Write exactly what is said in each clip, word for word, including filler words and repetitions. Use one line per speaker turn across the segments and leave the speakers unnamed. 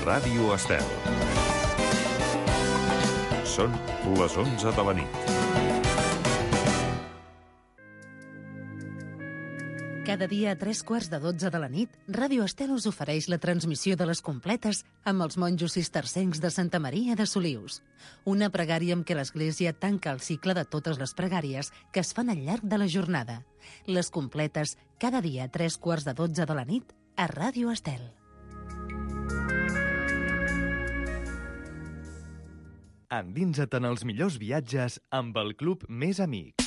Ràdio Estel. Són les onze de la nit.
Cada dia a tres quarts de dotze de la nit, Ràdio Estel us ofereix la transmissió de les completes amb els monjos cistercencs de Santa Maria de Solius. Una pregària amb què l'Església tanca el cicle de totes les pregàries que es fan al llarg de la jornada. Les completes, cada dia a tres quarts de dotze de la nit, a Ràdio Estel.
Endinsa't en els millors viatges amb el Club Més Amics.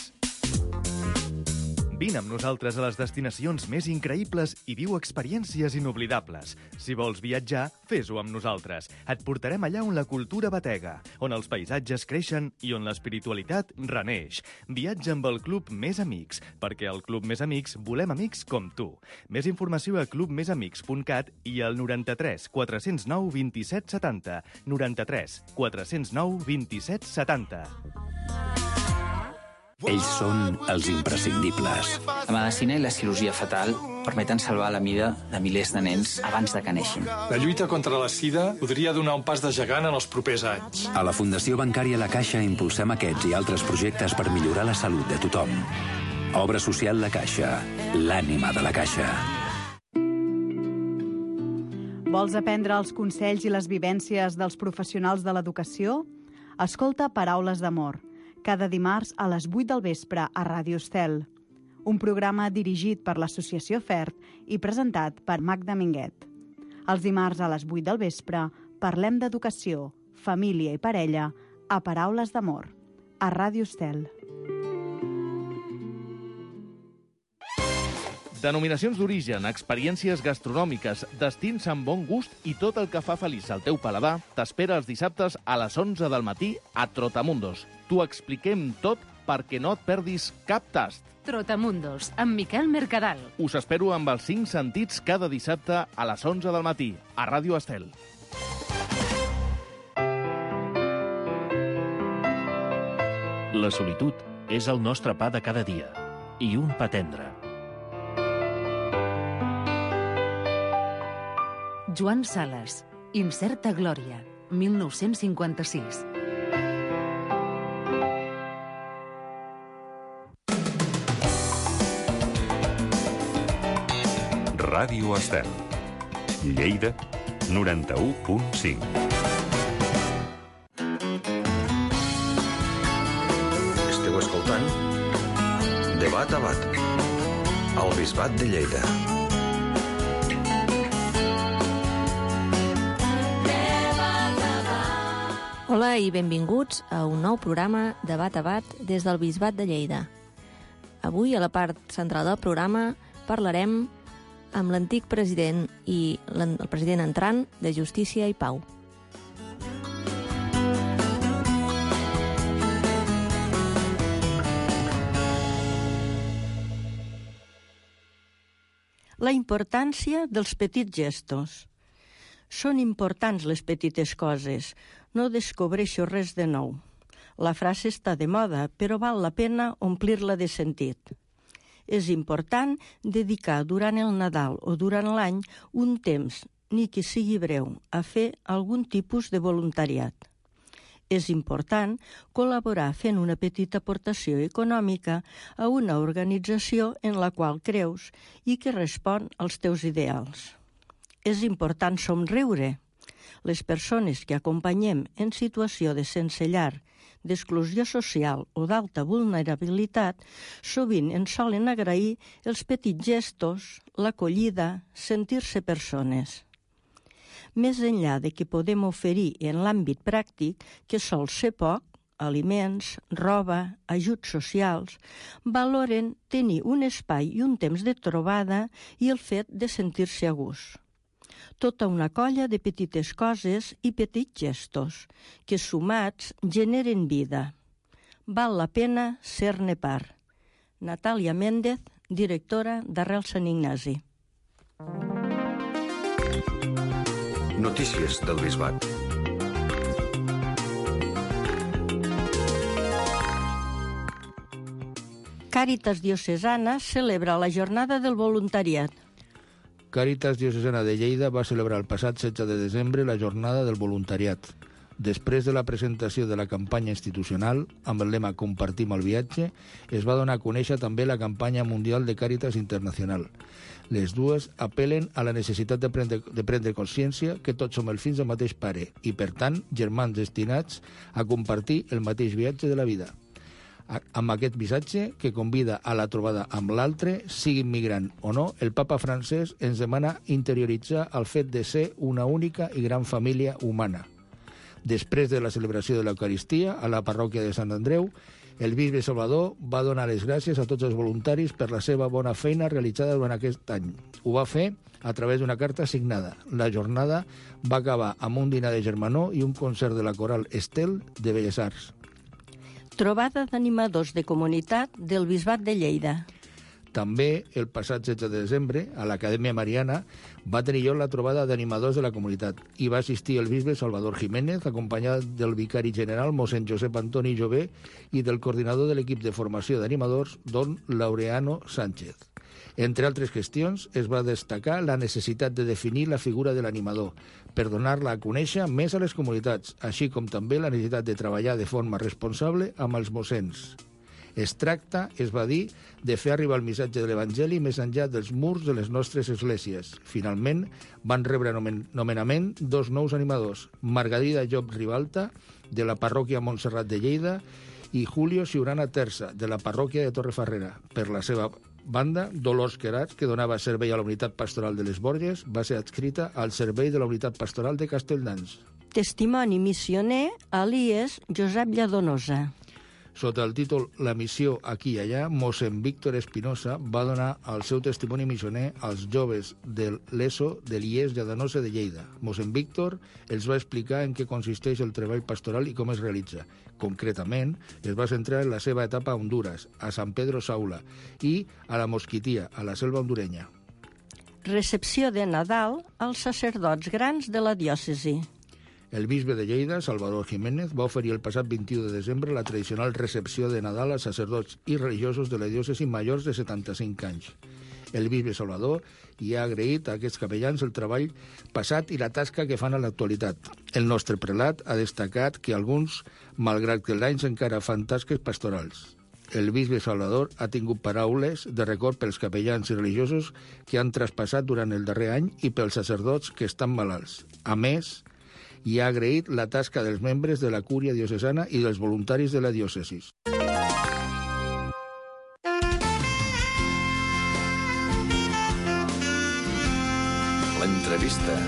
Vine amb nosaltres a les destinacions més increïbles i viu experiències inoblidables. Si vols viatjar, fes-ho amb nosaltres. Et portarem allà on la cultura batega, on els paisatges creixen i on l'espiritualitat reneix. Viatja amb el Club Més Amics, perquè al Club Més Amics volem amics com tu. Més informació a club més amics punt cat i al noranta-tres quatre zero nou vint-i-set setanta. noranta-tres quatre zero nou vint-i-set setanta.
Ells són els imprescindibles.
La medicina i la cirurgia fetal permeten salvar la vida de milers de nens abans de que neixin.
La lluita contra la sida podria donar un pas de gegant en els propers anys.
A la Fundació Bancària La Caixa impulsem aquests i altres projectes per millorar la salut de tothom. Obra social La Caixa, l'ànima de la Caixa.
Vols aprendre els consells i les vivències dels professionals de l'educació? Escolta Paraules d'Amor, cada dimarts a les vuit del vespre a Ràdio Estel. Un programa dirigit per l'Associació FERT i presentat per Magda Minguet. Els dimarts a les vuit del vespre parlem d'educació, família i parella a Paraules d'Amor, a Ràdio Estel.
Denominacions d'origen, experiències gastronòmiques, destins amb bon gust i tot el que fa feliç al teu paladar t'espera els dissabtes a les onze del matí a Trotamundos. T'ho expliquem tot perquè no et perdis cap tast.
Trotamundos, amb Miquel Mercadal.
Us espero amb els cinc sentits cada dissabte a les onze del matí a Ràdio Estel.
La solitud és el nostre pa de cada dia i un pa tendre.
Joan Sales, Incerta Glòria, mil nou-cents cinquanta-sis.
Ràdio Estel. Lleida, noranta-u punt cinc.
Esteu escoltant Debat a Bat, al Bisbat de Lleida.
Hola i benvinguts a un nou programa de Bat a Bat des del Bisbat de Lleida. Avui, a la part central del programa, parlarem amb l'antic president i el president entrant de Justícia i Pau.
La importància dels petits gestos. Són importants les petites coses, no descobreixo res de nou. La frase està de moda, però val la pena omplir-la de sentit. És important dedicar durant el Nadal o durant l'any un temps, ni que sigui breu, a fer algun tipus de voluntariat. És important col·laborar fent una petita aportació econòmica a una organització en la qual creus i que respon als teus ideals. És important somriure. Les persones que acompanyem en situació de sense llar, d'exclusió social o d'alta vulnerabilitat, sovint ens solen agrair els petits gestos, l'acollida, sentir-se persones. Més enllà de que podem oferir en l'àmbit pràctic, que sol ser poc, aliments, roba, ajuts socials, valoren tenir un espai i un temps de trobada i el fet de sentir-se a gust. Tota una colla de petites coses i petits gestos, que sumats generen vida. Val la pena ser-ne part. Natàlia Méndez, directora d'Arrel Sant Ignasi.
Notícies del Bisbat.
Càritas Diocesana celebra la Jornada del Voluntariat.
Càritas Diocesana de Lleida va celebrar el passat setze de desembre la jornada del voluntariat. Després de la presentació de la campanya institucional, amb el lema Compartim el viatge, es va donar a conèixer també la campanya mundial de Càritas Internacional. Les dues apel·len a la necessitat de prendre, de prendre consciència que tots som els fills del mateix pare i, per tant, germans destinats a compartir el mateix viatge de la vida. Amb aquest missatge, que convida a la trobada amb l'altre, sigui immigrant o no, el papa francès ens demana interioritzar el fet de ser una única i gran família humana. Després de la celebració de l'Eucaristia a la parròquia de Sant Andreu, el bisbe Salvador va donar les gràcies a tots els voluntaris per la seva bona feina realitzada durant aquest any. Ho va fer a través d'una carta signada. La jornada va acabar amb un dinar de germanor i un concert de la coral Estel de Belles Arts.
Trobada d'animadors de comunitat del Bisbat de Lleida.
També, el passat setze de desembre, a l'Acadèmia Mariana, va tenir lloc la trobada d'animadors de la comunitat. Hi va assistir el bisbe Salvador Jiménez, acompanyat del vicari general mossèn Josep Antoni Jové i del coordinador de l'equip de formació d'animadors, don Laureano Sánchez. Entre altres qüestions, es va destacar la necessitat de definir la figura de l'animador per donar-la a conèixer més a les comunitats, així com també la necessitat de treballar de forma responsable amb els mossens. Es tracta, es va dir, de fer arribar el missatge de l'Evangeli més enllà dels murs de les nostres esglésies. Finalment, van rebre nomen nomenament dos nous animadors, Margarida Llop Ribalta, de la parròquia Montserrat de Lleida, i Julio Ciurana Terza, de la parròquia de Torrefarrera. Per la seva banda, Dolors Querats, que donava servei a la unitat pastoral de les Borges, va ser adscrita al servei de la unitat pastoral de Castelldans.
Testimoni missioner Elies Josep Lladonosa.
Sota el títol La missió aquí i allà, mossèn Víctor Espinosa va donar el seu testimoni missioner als joves de l'ESO de l'I E S Lladonosa de Lleida. Mossèn Víctor els va explicar en què consisteix el treball pastoral i com es realitza. Concretament, es va centrar en la seva etapa a Honduras, a San Pedro Saula i a la Mosquitia, a la selva hondurenya.
Recepció de Nadal als sacerdots grans de la diòcesi.
El bisbe de Lleida, Salvador Jiménez, va oferir el passat vint-i-u de desembre la tradicional recepció de Nadal als sacerdots i religiosos de la diòcesi majors de setanta-cinc anys. El bisbe Salvador hi ha agraït a aquests capellans el treball passat i la tasca que fan a l'actualitat. El nostre prelat ha destacat que alguns, malgrat que els anys encara fan tasques pastorals. El bisbe Salvador ha tingut paraules de record pels capellans i religiosos que han traspassat durant el darrer any i pels sacerdots que estan malalts. A més, i ha agraït la tasca dels membres de la cúria diocesana i dels voluntaris de la diòcesi.
L'entrevista.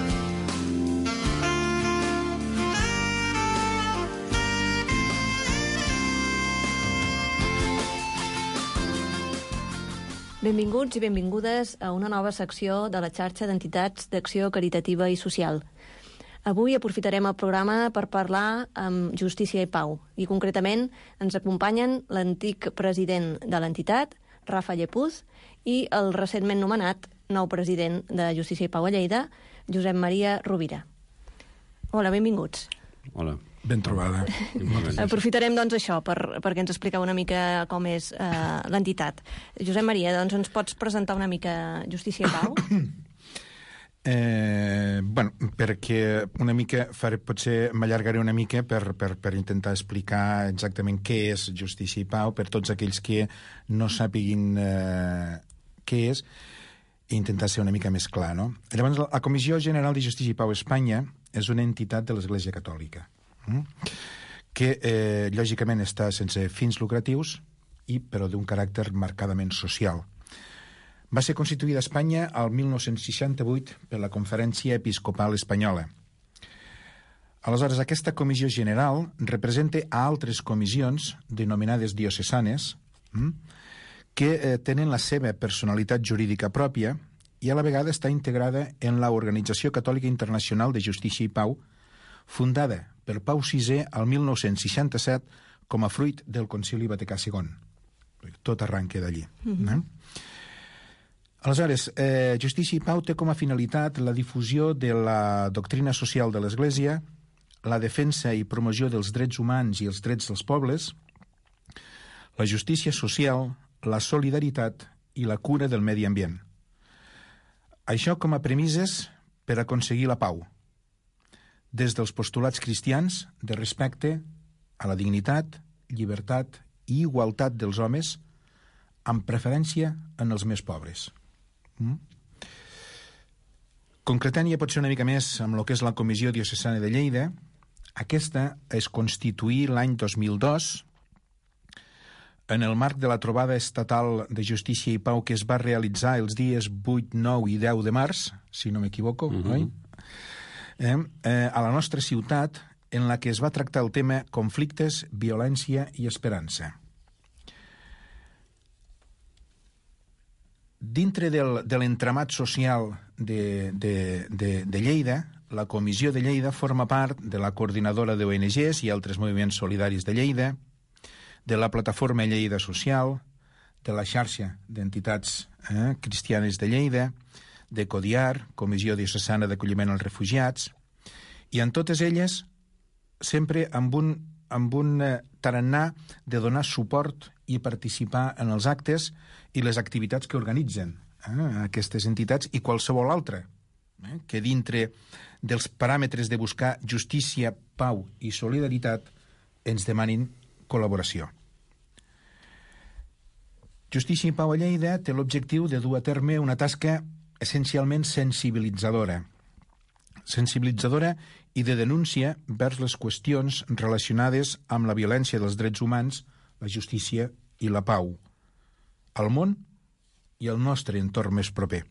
Benvinguts i benvingudes a una nova secció de la xarxa d'entitats d'acció caritativa i social. Avui aprofitarem el programa per parlar amb Justícia i Pau i concretament ens acompanyen l'antic president de l'entitat, Rafa Llepuz, i el recentment nomenat nou president de Justícia i Pau a Lleida, Josep Maria Rovira. Hola, benvinguts.
Hola. Ben trobada.
Aprofitarem doncs això per, perquè ens expliqueu una mica com és eh, l'entitat. Josep Maria, doncs ens pots presentar una mica Justícia i Pau?
Eh, bueno, perquè una mica faré, potser m'allargaré una mica per, per, per intentar explicar exactament què és Justícia i Pau per tots aquells que no sàpiguin eh, què és i intentar ser una mica més clar, no? Llavors, la Comissió General de Justícia i Pau a Espanya és una entitat de l'Església Catòlica mm? que, eh, lògicament, està sense fins lucratius i però d'un caràcter marcadament social. Va ser constituïda a Espanya el mil nou-cents seixanta-vuit per la Conferència Episcopal Espanyola. Aleshores, aquesta comissió general representa a altres comissions denominades diocesanes hm, que eh, tenen la seva personalitat jurídica pròpia i a la vegada està integrada en l'Organització Catòlica Internacional de Justícia i Pau, fundada per Pau sisè al mil nou-cents seixanta-set com a fruit del Concili Vaticà segon. Tot arranca d'allí. Mm-hmm. eh? Aleshores, eh, Justícia i Pau té com a finalitat la difusió de la doctrina social de l'Església, la defensa i promoció dels drets humans i els drets dels pobles, la justícia social, la solidaritat i la cura del medi ambient. Això com a premisses per aconseguir la pau, des dels postulats cristians de respecte a la dignitat, llibertat i igualtat dels homes, amb preferència en els més pobres. Mm? Concretant ja pot ser una mica més amb el que és la Comissió Diocesana de Lleida. Aquesta es constituí l'any dos mil dos en el marc de la trobada estatal de Justícia i Pau que es va realitzar els dies vuit, nou i deu de març, si no m'equivoco, uh-huh. oi? Eh, eh, a la nostra ciutat, en la que es va tractar el tema conflictes, violència i esperança. Dintre del, de l'entramat social de, de, de, de Lleida, la Comissió de Lleida forma part de la Coordinadora d'O N Ges i altres moviments solidaris de Lleida, de la Plataforma Lleida Social, de la xarxa d'entitats eh, cristianes de Lleida, de CODIAR, Comissió Diocesana d'Acolliment als Refugiats, i en totes elles sempre amb un, amb un eh, tarannà de donar suport i participar en els actes i les activitats que organitzen eh, aquestes entitats i qualsevol altra, eh, que dintre dels paràmetres de buscar justícia, pau i solidaritat ens demanin col·laboració. Justícia i Pau a Lleida té l'objectiu de dur a terme una tasca essencialment sensibilitzadora. Sensibilitzadora i de denúncia vers les qüestions relacionades amb la violència dels drets humans, la justícia i la pau, al món i al nostre entorn més proper.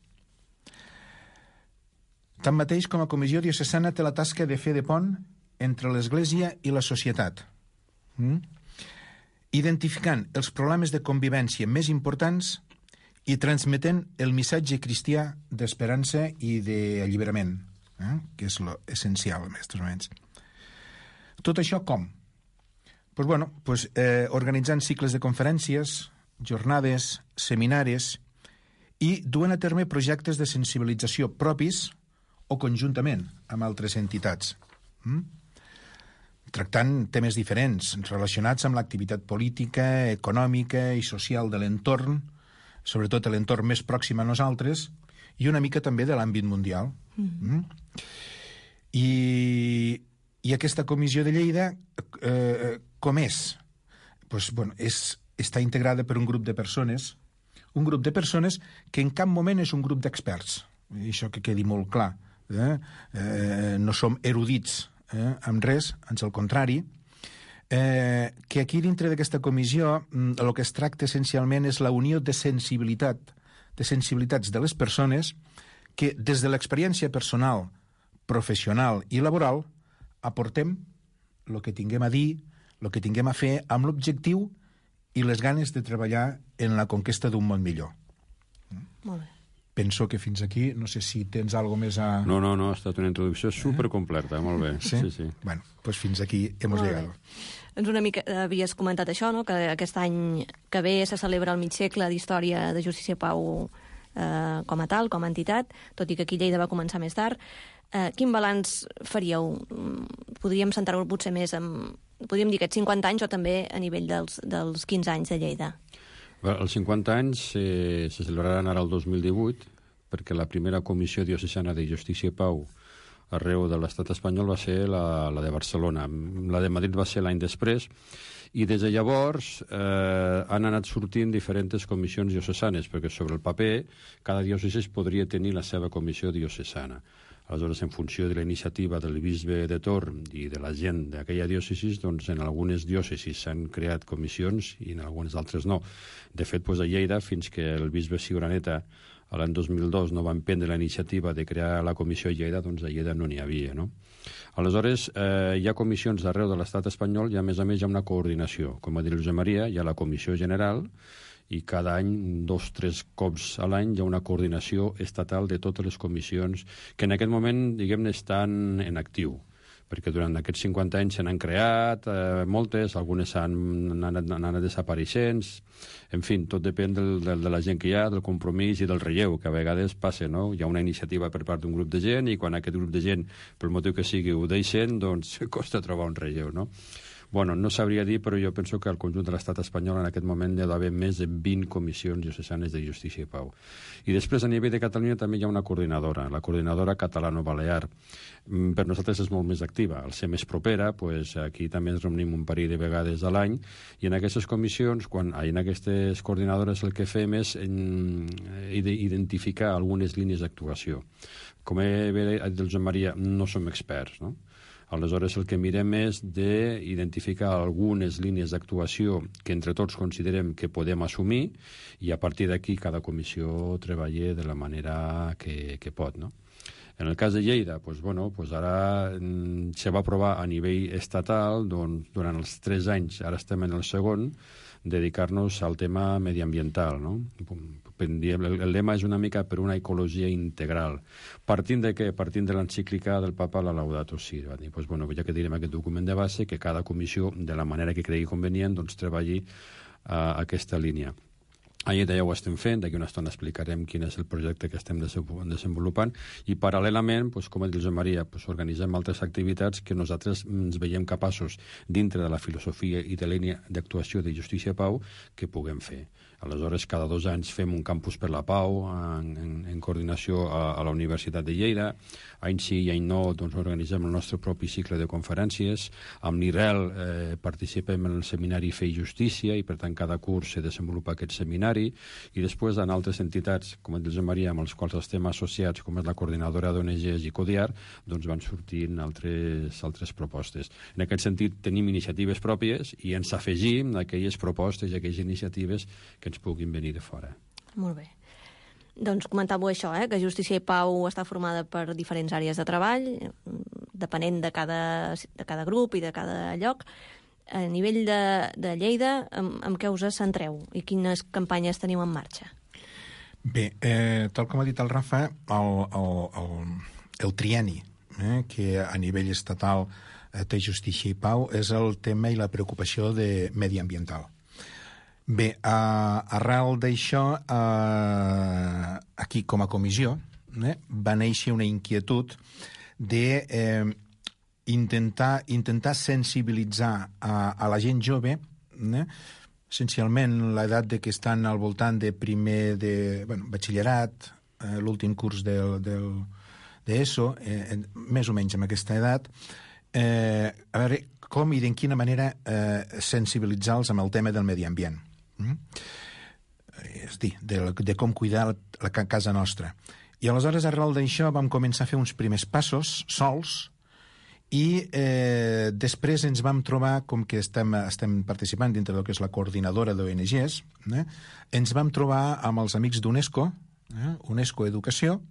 Tanmateix, com a Comissió Diocesana té la tasca de fer de pont entre l'Església i la societat, mm? identificant els problemes de convivència més importants i transmetent el missatge cristià d'esperança i d'alliberament, eh? que és l'essencial, en aquests moments. Tot això com? Pues, bueno, pues, eh, organitzant cicles de conferències, jornades, seminaris i duent a terme projectes de sensibilització propis o conjuntament amb altres entitats. Mm? Tractant temes diferents relacionats amb l'activitat política, econòmica i social de l'entorn, sobretot l'entorn més pròxim a nosaltres, i una mica també de l'àmbit mundial. Mm-hmm. Mm? I, I aquesta comissió de Lleida, eh, com és? Pues, bueno, és, està integrada per un grup de persones, un grup de persones que en cap moment és un grup d'experts, això que quedi molt clar. Eh? Eh, no som erudits eh, amb res, ans al contrari, eh, que aquí dintre d'aquesta comissió el que es tracta essencialment és la unió de sensibilitat, de sensibilitats de les persones que des de l'experiència personal, professional i laboral aportem el que tinguem a dir, el que tinguem a fer amb l'objectiu i les ganes de treballar en la conquesta d'un món millor.
Molt bé.
Penso que fins aquí, no sé si tens alguna més a...
No, no, no, ha estat una introducció supercompleta, molt bé.
Sí?
Sí, sí.
Bueno, pues fins aquí hemos llegado.
Doncs una mica havies comentat això, no?, que aquest any que ve se celebra el mig segle d'història de Justícia i Pau eh, com a tal, com a entitat, tot i que aquí Lleida va començar més tard. Eh, quin balanç faríeu? Podríem centrar-ho potser més en... Podríem dir aquests cinquanta anys o també a nivell dels, dels quinze anys de Lleida?
Bé, els cinquanta anys eh, se celebraran ara el dos mil divuit, perquè la primera Comissió Diocesana de Justícia i Pau arreu de l'estat espanyol va ser la, la de Barcelona. La de Madrid va ser l'any després, i des de llavors eh, han anat sortint diferents comissions diocesanes, perquè sobre el paper cada diòcesi podria tenir la seva comissió diocesana. Aleshores, en funció de la iniciativa del bisbe de Torn i de la gent d'aquella diòcesi, doncs en algunes diòcesis s'han creat comissions i en algunes altres no. De fet, doncs, a Lleida, fins que el bisbe Ciuraneta l'any dos mil dos no van prendre la iniciativa de crear la comissió a Lleida, doncs a Lleida no n'hi havia, no? Aleshores, eh, hi ha comissions d'arreu de l'estat espanyol i, a més a més, hi ha una coordinació. Com a dir Josep Maria, hi ha la comissió general i cada any, dos, tres cops a l'any, hi ha una coordinació estatal de totes les comissions que en aquest moment, diguem-ne, estan en actiu, perquè durant aquests cinquanta anys se n'han creat eh, moltes, algunes han, han, anat, han anat desapareixent, en fi, tot depèn del, del, de la gent que hi ha, del compromís i del relleu, que a vegades passa, no? Hi ha una iniciativa per part d'un grup de gent i quan aquest grup de gent, pel motiu que sigui, ho deixen, doncs costa trobar un relleu, no? Bueno, no sabria dir, però jo penso que al conjunt de l'estat espanyol en aquest moment hi ha d'haver més de vint comissions diocesanes de justícia i pau. I després, a nivell de Catalunya, també hi ha una coordinadora, la coordinadora catalano-balear. Per nosaltres és molt més activa. Al ser més propera, pues, aquí també ens reunim un parell de vegades a l'any, i en aquestes comissions, quan en aquestes coordinadores el que fem és en, identificar algunes línies d'actuació. Com he dit el Josep Maria, no som experts, no? Aleshores, el que mirem és d'identificar algunes línies d'actuació que entre tots considerem que podem assumir i a partir d'aquí cada comissió treballa de la manera que, que pot, no? En el cas de Lleida, doncs, bueno, doncs ara mm, se va aprovar a nivell estatal doncs, durant els tres anys, ara estem en el segon, dedicar-nos al tema mediambiental, no? El, el lema és una mica per una ecologia integral. Partint de què? Partint de l'encíclica del papa, la Laudato Si. Va dir, doncs, bueno, ja que direm aquest document de base, que cada comissió, de la manera que cregui convenient, doncs, treballi uh, aquesta línia. A Lleida ja ho estem fent, d'aquí una estona explicarem quin és el projecte que estem desenvolupant i paral·lelament, doncs, com ha dit Josep Maria, doncs, organitzem altres activitats que nosaltres ens veiem capaços dintre de la filosofia i de la línia d'actuació de justícia i pau que puguem fer. Aleshores, cada dos anys fem un campus per la pau en, en, en coordinació a, a la Universitat de Lleida. Any sí i any no doncs, organitzem el nostre propi cicle de conferències. Amb l'I R E L eh, participem en el seminari Fe i Justícia i, per tant, cada curs se desenvolupa aquest seminari. I després, en altres entitats, com el Josep Maria, amb els quals estem associats, com és la coordinadora d'O N Ges i CODIAR, doncs van sortint altres, altres propostes. En aquest sentit, tenim iniciatives pròpies i ens afegim a aquelles propostes i aquelles iniciatives que ens puguin venir de fora.
Molt bé. Doncs comentàveu això, eh, que Justícia i Pau està formada per diferents àrees de treball, depenent de cada, de cada grup i de cada lloc. A nivell de, de Lleida, amb, amb què us centreu i quines campanyes teniu en marxa?
Bé, eh, tal com ha dit el Rafa, el, el, el, el trienni, eh, que a nivell estatal eh, té Justícia i Pau, és el tema i la preocupació de mediambiental. Bé, uh, arrel d'això, uh, aquí com a comissió, eh, va néixer una inquietud de eh, intentar, intentar sensibilitzar a, a la gent jove, eh, essencialment l'edat de que estan al voltant de primer de bueno, batxillerat, eh, l'últim curs del, del, d'ESO, eh, més o menys amb aquesta edat, eh, a veure com i de quina manera eh, sensibilitzar-los amb el tema del medi ambient. Mm? És dir, de, de com cuidar la, la casa nostra. I aleshores, arrel d'això, vam començar a fer uns primers passos sols i eh, després ens vam trobar, com que estem, estem participant dintre del que és la coordinadora d'O N Ges, eh, ens vam trobar amb els amics d'UNESCO, eh, UNESCO Educació,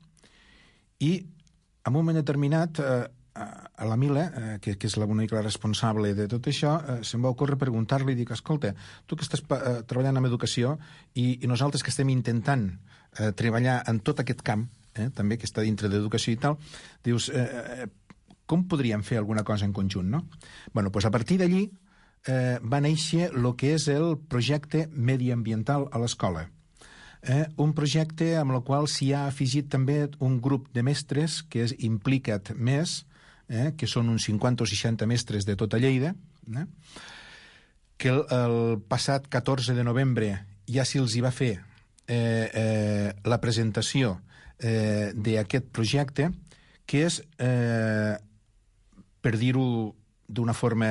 i en un moment determinat eh, a la Mila, eh, que, que és l'única responsable de tot això, eh, se'm va ocórrer preguntar-li i dic, escolta, tu que estàs eh, treballant en educació i, i nosaltres que estem intentant eh, treballar en tot aquest camp, eh, també que està dintre d'educació i tal, dius, eh, com podríem fer alguna cosa en conjunt, no? Bueno, doncs a partir d'allí eh, va néixer el que és el projecte mediambiental a l'escola. Eh, un projecte amb el qual s'hi ha afegit també un grup de mestres que és implicat més, eh, que són uns cinquanta o seixanta mestres de tota Lleida, eh, que el, el passat catorze de novembre ja se'ls hi va fer eh, eh, la presentació eh, d'aquest projecte, que és, eh, per dir-ho d'una forma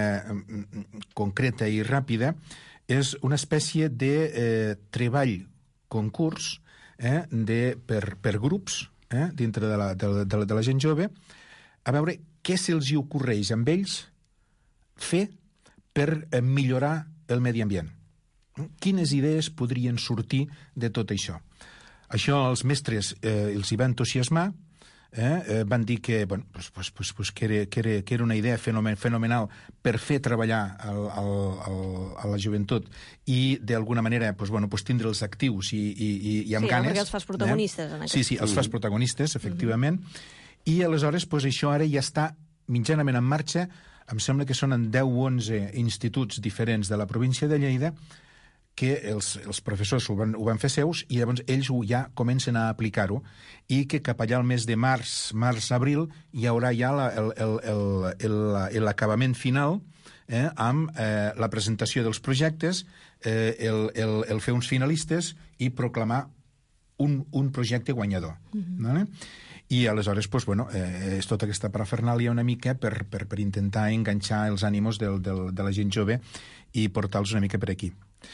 concreta i ràpida, és una espècie de eh, treball concurs eh, de, per, per grups eh, dintre de la, de, de, de la gent jove, a veure què se'ls hi ocorreix amb ells fer per eh, millorar el medi ambient. Quines idees podrien sortir de tot això? Això els mestres eh, els hi va entusiasmar, eh, eh, van dir que, bueno, pues, pues, pues, pues, que, era, que, era, que era una idea fenomen, fenomenal per fer treballar el, el, el, a la joventut i d'alguna manera pues, bueno, pues, tindre'ls actius i, i, i amb
sí,
ganes.
Sí, perquè els fas protagonistes.
Eh? En sí, sí, els fas protagonistes, efectivament. Mm-hmm. I aleshores pues, això ara ja està mitjanament en marxa. Em sembla que són en deu o onze instituts diferents de la província de Lleida que els, els professors ho van, ho van fer seus i llavors ells ho ja comencen a aplicar-ho i que cap allà al mes de març, març-abril, hi haurà ja la, el, el, el, el, l'acabament final eh, amb eh, la presentació dels projectes, eh, el, el, el fer uns finalistes i proclamar un, un projecte guanyador. Mm-hmm. Vale? I aleshores, pues, bueno, eh, és tota aquesta parafernàlia una mica per, per, per intentar enganxar els ànimos del, del, de la gent jove i portar-los una mica per aquí.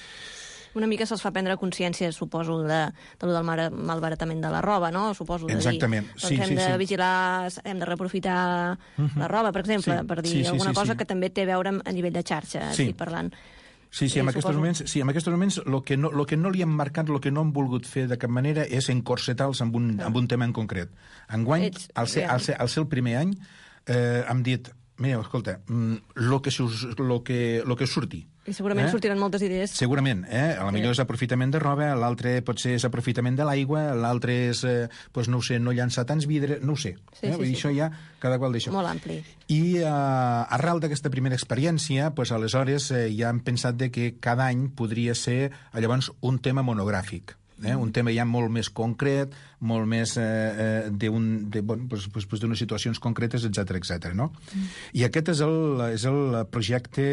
Una mica se'ls fa prendre consciència, suposo, de, de lo del mar, malbaratament de la roba, no? Suposo de
Exactament.
dir,
sí,
doncs hem
sí,
de
sí.
vigilar, hem de reaprofitar uh-huh. la roba, per exemple,
sí,
per dir
sí, sí,
alguna
sí,
cosa
sí.
que també té a veure a nivell de xarxa,
Sí.
estic parlant.
Sí, sí,
Eh,
en aquests
suposo-
moments, sí, en aquests moments lo que, no, lo que no li han marcat, lo que no han volgut fer de cap manera és encorsetar-los amb un, amb un tema en concret. Enguany,
Ets-
al ser, al, ser, al ser el primer any, eh, hem dit, mira, escolta, mm, lo que, us, lo que, lo que surti.
I segurament
Eh?
sortiran moltes idees.
Segurament, eh? A la millor és aprofitament de roba, l'altre potser és aprofitament de l'aigua, l'altre és, eh, pues, no ho sé, no llançar tants vidres, no ho sé.
Sí,
eh?
sí,
Vull dir,
sí.
això ja, cada qual d'això.
Molt ampli.
I eh, arrel d'aquesta primera experiència, pues, aleshores eh, ja hem pensat de que cada any podria ser llavors un tema monogràfic. Eh? Un tema ja molt més concret, molt més eh, eh, d'un, de, bon, pues, pues, pues, d'unes situacions concretes, etcètera, etcètera, no? Mm. I aquest és el, és el projecte,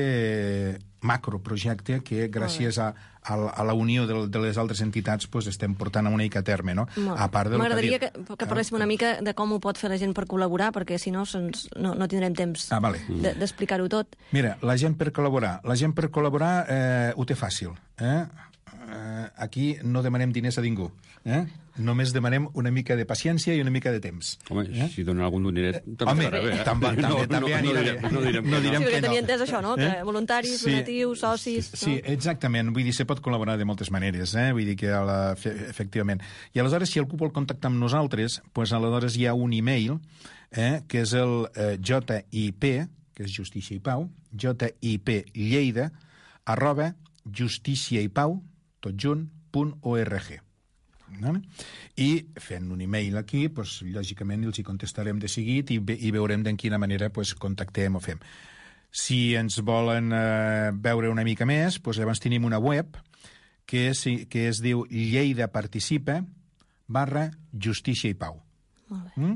macroprojecte, que gràcies a, a, a la unió de, de les altres entitats pues, estem portant a una mica a terme, no?
Molt.
A part del
M'agradaria que,
dit.
que parléssim una mica de com ho pot fer la gent per col·laborar, perquè si no, se'ns, no, no tindrem temps
Ah, vale.
de- d'explicar-ho tot.
Mira, la gent per col·laborar. La gent per col·laborar eh, ho té fàcil. Eh? Eh, aquí no demanem diners a ningú. Eh? Només demanem una mica de paciència i una mica de temps.
Home, eh? si donen algun dineret, també
Home,
estarà bé. Eh?
també, també,
no,
també
no,
anirà
no,
bé.
direm, no direm
No
que
direm
Sí, perquè
que no.
tenia entès això, no?
Eh?
Que voluntaris,
Sí.
donatius, socis...
Sí, exactament. Vull dir, se pot col·laborar de moltes maneres, eh? Vull dir que, a la, fe- efectivament. I aleshores, si algú vol contactar amb nosaltres, pues, aleshores hi ha un e-mail, eh? que és el eh, J I P, que és Justícia i Pau, J I P Lleida, arroba justícia i pau, tot junt, punt org. Vale? I fent un e-mail aquí, pues, lògicament els hi contestarem de seguit i, ve, i veurem de quina manera pues, contactem o fem. Si ens volen eh, veure una mica més, pues, llavors tenim una web que, és, que es diu Lleida Participa barra Justícia i Pau.
Molt bé.
Mm?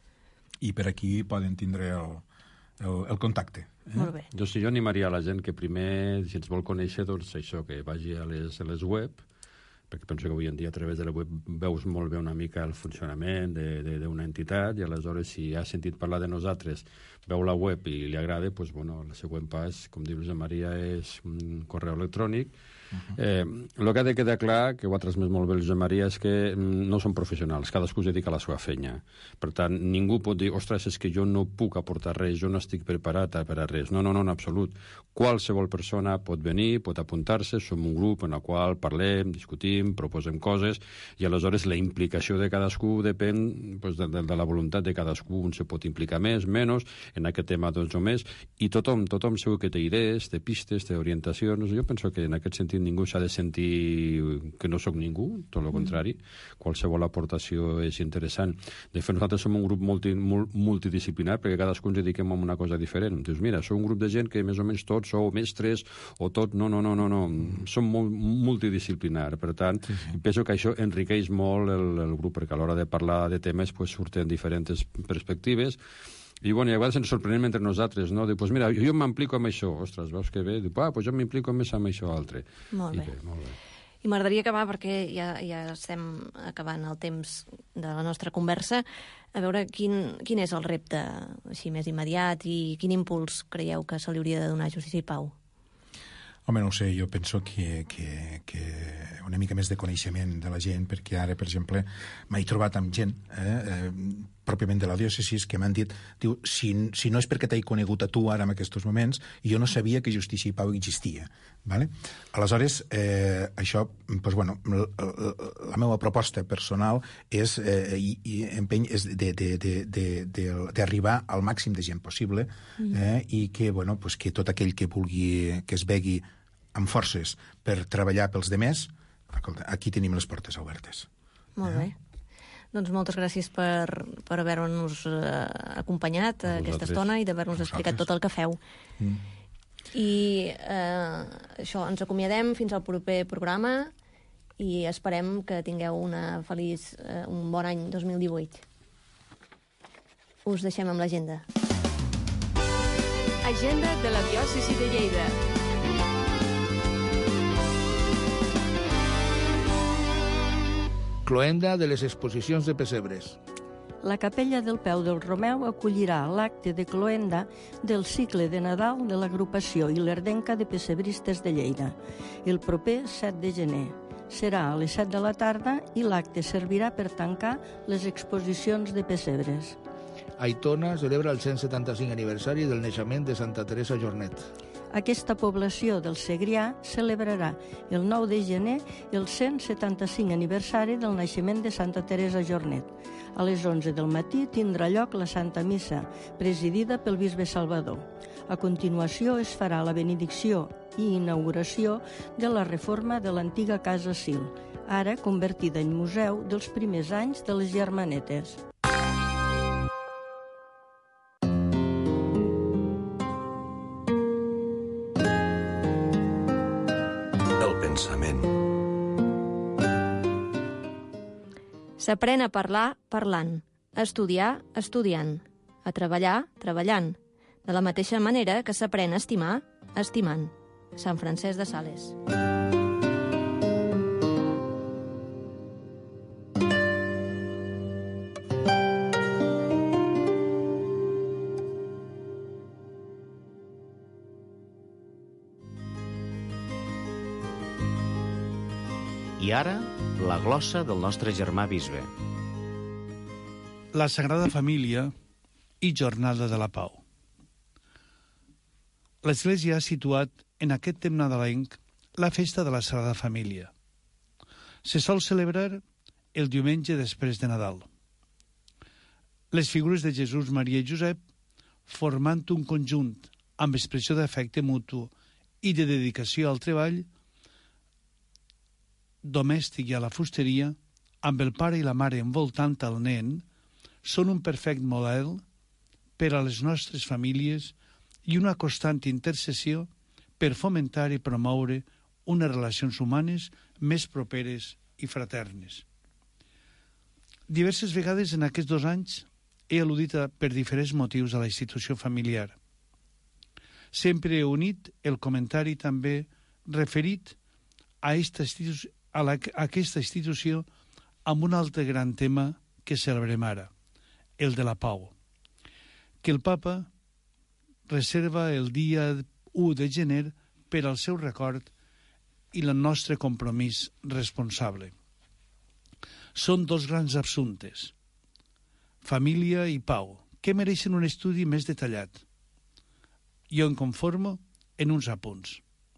I per aquí poden tindre el, el, el contacte. Eh?
Molt bé.
Jo sí, jo animaria a la gent que primer, si ens vol conèixer, doncs això, que vagi a les, a les web, perquè penso que avui en dia a través de la web veus molt bé una mica el funcionament d'una entitat i aleshores si ha sentit parlar de nosaltres, veu la web i li agrada, doncs, bueno, el següent pas, com diu Josep Maria, és un correu electrònic. Uh-huh. eh, el que ha de quedar clar, que ho ha transmès molt bé el Josep Maria, és que no són professionals, cadascú es dedica a la seva feina. Per tant, ningú pot dir, ostres, és que jo no puc aportar res, jo no estic preparat per a res. No, no, no, en absolut. Qualsevol persona pot venir, pot apuntar-se, som un grup en el qual parlem, discutim, proposem coses, i aleshores la implicació de cadascú depèn pues, de, de, de la voluntat de cadascú, un se pot implicar més, menys, en aquest tema doncs o més, i tothom, tothom segur que té idees, té pistes, té orientacions. Jo penso que en aquest sentit ningú s'ha de sentir que no sóc ningú, tot el contrari. Qualsevol aportació és interessant. De fet, nosaltres som un grup multi, multidisciplinar perquè cadascú ens dediquem a una cosa diferent. Dius, mira, sou un grup de gent que més o menys tots sou mestres o tot... No, no, no, no, no. Som molt multidisciplinar. Per tant, sí, sí. penso que això enriqueix molt el, el grup perquè a l'hora de parlar de temes pues, surten diferents perspectives. I, bueno, i a vegades ens sorprenem entre nosaltres, no? Diu, pues mira, jo, jo m'implico amb això. Ostres, veus que bé? Diu, ah, pues jo m'implico més amb això altre.
Molt bé.
I bé, molt bé.
I m'agradaria acabar, perquè ja, ja estem acabant el temps de la nostra conversa, a veure quin, quin és el repte així més immediat i quin impuls creieu que se li hauria de donar a Justícia i Pau?
Home, no ho sé, jo penso que, que, que una mica més de coneixement de la gent, perquè ara, per exemple, m'he trobat amb gent, eh, eh, pròpiament de la diòcesi, que m'han dit, diu, si, si no és perquè t'he conegut a tu ara en aquests moments, jo no sabia que Justícia i Pau existia. Vale? Aleshores, eh, això, doncs, bueno, la, la meva proposta personal és, eh, i, i empeny és d'arribar al màxim de gent possible eh, i que, bueno, pues, que tot aquell que vulgui, que es vegui amb forces per treballar pels demés, aquí tenim les portes obertes.
Molt bé. Doncs moltes gràcies per, per haver-nos eh, acompanyat a aquesta estona i d'haver-nos explicat tot el que feu. Mm. I eh, això, ens acomiadem fins al proper programa i esperem que tingueu una feliç, eh, un bon any dos mil divuit. Us deixem amb l'agenda.
Agenda de la diòcesi de Lleida.
Cloenda de les exposicions de pessebres.
La capella del Peu del Romeu acollirà l'acte de cloenda del cicle de Nadal de l'agrupació Ilerdenca de Pessebristes de Lleida, el proper set de gener. Serà a les set de la tarda i l'acte servirà per tancar les exposicions de pessebres.
Aitona celebra el cent setanta-cinc aniversari del naixement de Santa Teresa Jornet.
Aquesta població del Segrià celebrarà el nou de gener el cent setanta-cinc aniversari del naixement de Santa Teresa Jornet. A les onze del matí tindrà lloc la Santa Missa, presidida pel bisbe Salvador. A continuació es farà la benedicció i inauguració de la reforma de l'antiga Casa Sil, ara convertida en museu dels primers anys de les Germanetes.
Pensament.
S'aprèn a parlar parlant, a estudiar estudiant, a treballar treballant, de la mateixa manera que s'aprèn a estimar estimant. Sant Francesc de Sales.
I ara, la glossa del nostre germà bisbe.
La Sagrada Família i Jornada de la Pau. L'Església ha situat en aquest temps nadalenc la festa de la Sagrada Família. Se sol celebrar el diumenge després de Nadal. Les figures de Jesús, Maria i Josep, formant un conjunt amb expressió d'afecte mutu i de dedicació al treball domèstic i a la fusteria, amb el pare i la mare envoltant el nen, són un perfecte model per a les nostres famílies i una constant intercessió per fomentar i promoure unes relacions humanes més properes i fraternes. Diverses vegades en aquests dos anys he al·ludit per diferents motius a la institució familiar. Sempre he unit el comentari també referit a esta institució a, la, a aquesta institució amb un altre gran tema que celebrem ara, el de la pau, que el papa reserva el dia u de gener per al seu record i el nostre compromís responsable. Són dos grans assumptes, família i pau, que mereixen un estudi més detallat. Jo em conformo en uns apunts.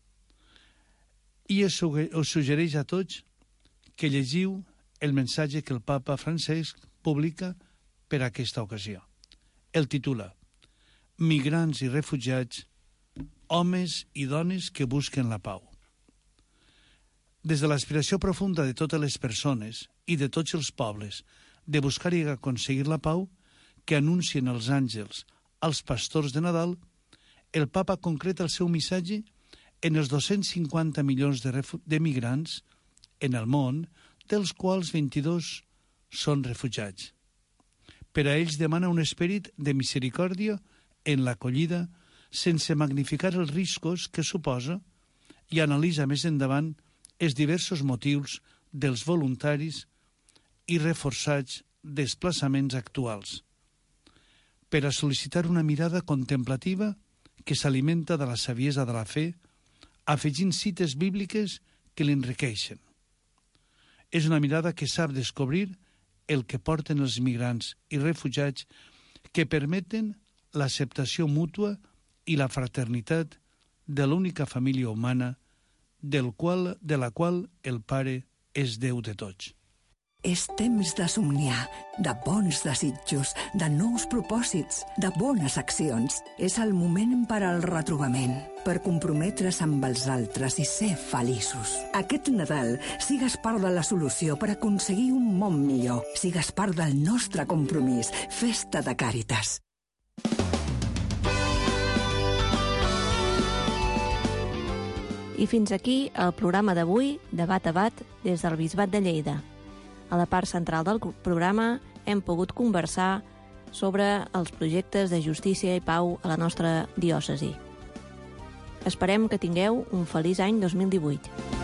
I us suggereix a tots que llegiu el missatge que el papa Francesc publica per a aquesta ocasió. El titula Migrants i refugiats, homes i dones que busquen la pau. Des de l'aspiració profunda de totes les persones i de tots els pobles de buscar i aconseguir la pau que anuncien els àngels als pastors de Nadal, el papa concreta el seu missatge en els dos-cents cinquanta milions de, de migrants en el món, dels quals vint-i-dos són refugiats. Per a ells demana un esperit de misericòrdia en l'acollida, sense magnificar els riscos que suposa, i analitza més endavant els diversos motius dels voluntaris i reforçats desplaçaments actuals, per a sol·licitar una mirada contemplativa que s'alimenta de la saviesa de la fe, afegint cites bíbliques que l'enriqueixen. És una mirada que sap descobrir el que porten els migrants i refugiats, que permeten l'acceptació mútua i la fraternitat de l'única família humana del qual, de la qual el Pare és Déu de tots.
És temps de somniar, de bons desitjos, de nous propòsits, de bones accions. És el moment per al retrobament, per comprometre's amb els altres i ser feliços. Aquest Nadal sigues part de la solució per aconseguir un món millor. Sigues part del nostre compromís. Festa de Càritas.
I fins aquí el programa d'avui de Bat a Bat des del Bisbat de Lleida. A la part central del programa hem pogut conversar sobre els projectes de justícia i pau a la nostra diòcesi. Esperem que tingueu un feliç any dos mil divuit.